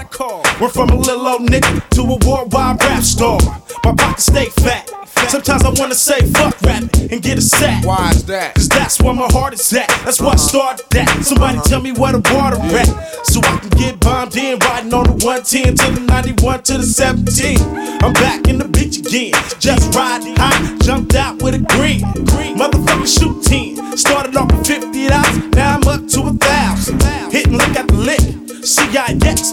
Went from a little old nigga to a worldwide rap star. My pockets stay fat. Sometimes I wanna say fuck rapping and get a sack. Why is that? Cause that's where my heart is at. That's why I started that. Somebody tell me where the water at, so I can get bombed in. Riding on the 110 to the 91 to the 17. I'm back in the beach again. Just riding high, jumped out with a green. Motherfucking shoot 10. Started off with $50, now I'm up to $1,000. Hit and look at the lick. CIX